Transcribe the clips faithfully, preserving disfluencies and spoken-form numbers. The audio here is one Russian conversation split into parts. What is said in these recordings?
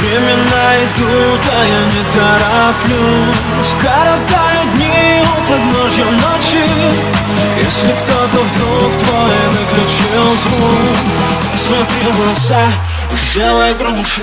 Времена идут, а я не тороплюсь. Коротаю дни у подножья ночи. Если кто-то вдруг твой выключил звук, посмотри в глаза и сделай громче.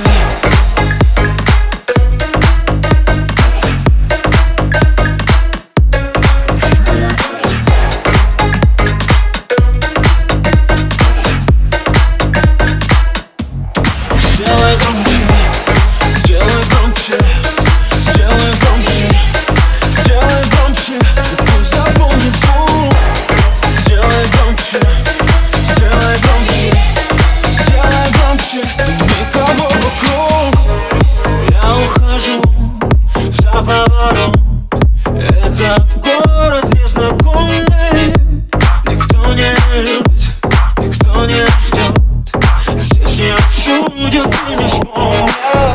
Сделай громче, сделай громче, сделай громче, сделай громче, и пусть заполнит звук. Сделай громче, сделай громче, сделай громче, никого вокруг. Я ухожу за поворот, этот город незнакомый. Никто не любит, никто не ждет. Здесь не обсудят и не вспомнят.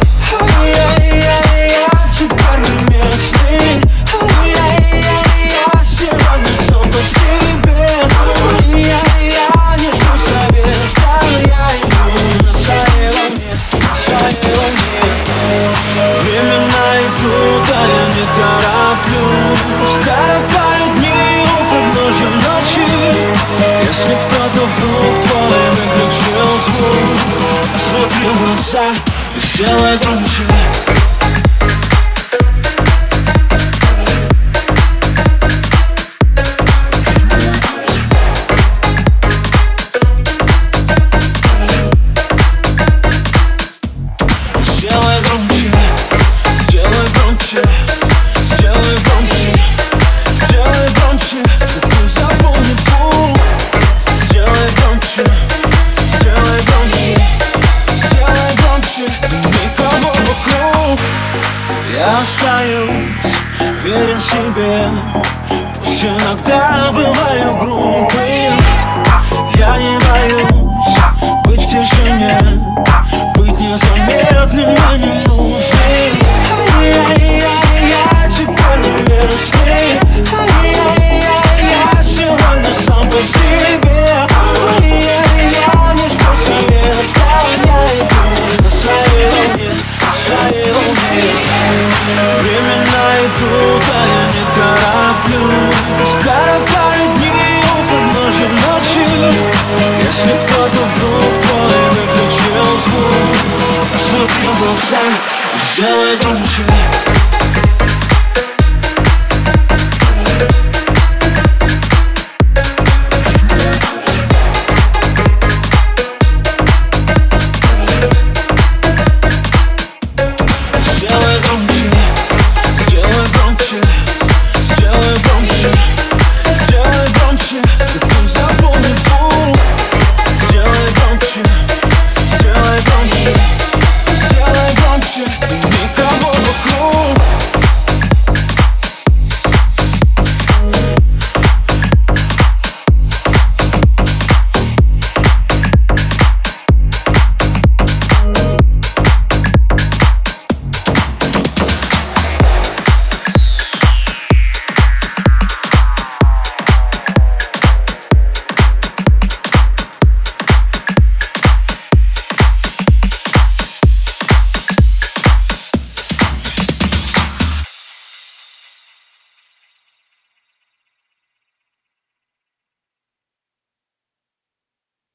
Я теперь не местный. Я сегодня сам по себе. Я не жду совета. Я иду на своей волне, на своей волне. Времена идут, а я не тороплюсь. Коротаю дни у подножья ночи. Если кто-то вдруг твой выключил звук, посмотри в глаза и сделай громче. Сделай громче, сделай громче, сделай громче, сделай громче, и пусть заполнит звук. Сделай громче, сделай громче, сделай громче, никого вокруг. Я остаюсь верен себе, пусть иногда бываю грубым. Я не боюсь быть в тишине, быть незаметным мне не нужен. Я теперь не местный. Я сегодня сам по себе. Я не жду совета. Я иду на своей волне, на своей волне. Времена идут, а я не тороплюсь. Коротаю дни у подножья ночи. Если кто-то вдруг твой выключил звук, посмотри в глаза и сделай громче.